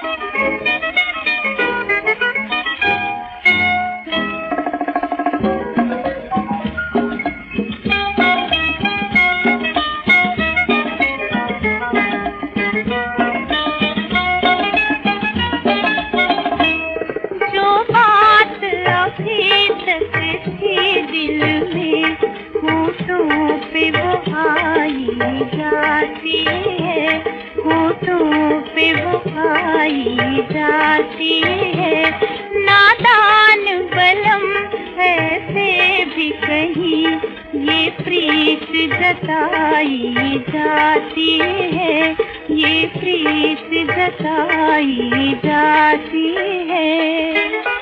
जाती है, होठों पे वो आई जाती है। नादान बलम ऐसे भी कहीं ये प्रीत जताई जाती है, ये प्रीत जताई जाती है।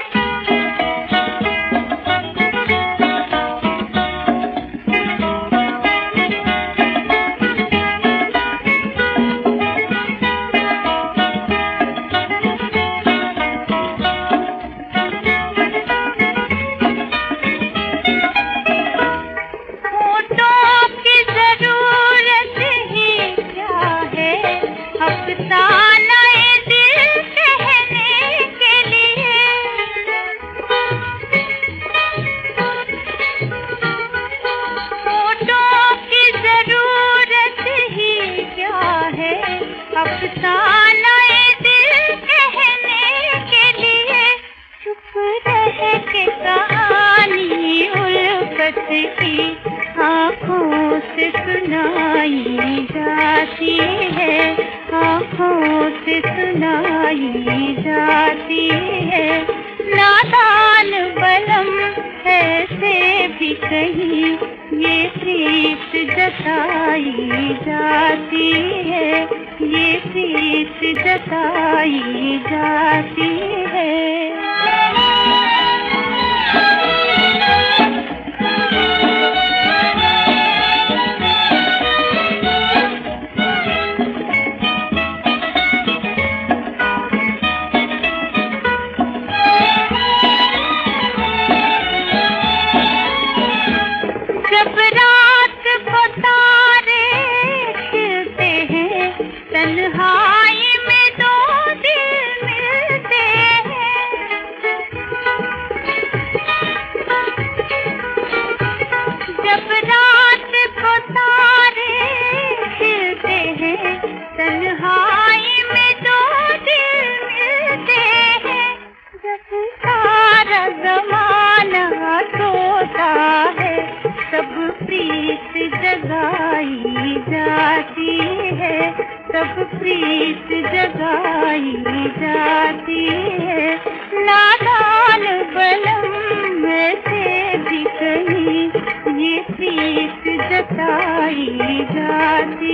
आँखों से सुनाई जाती है, आँखों से सुनाई जाती है। नादान बलम ऐसे भी कहीं ये प्रीत जताई जाती है, ये प्रीत जताई जाती है। जब रात को तारे खिलते हैं, तन्हाई में दो दिल मिलते हैं। जब रात को तारे खिलते हैं, तन्हाई में दो दिल मिलते हैं। जब सारा ज़माना सोता है, सब प्रीत जगाई जाती है, सब प्रीत जगाई जाती है। नादान बलम ऐसे भी कहीं ये प्रीत जताई जाती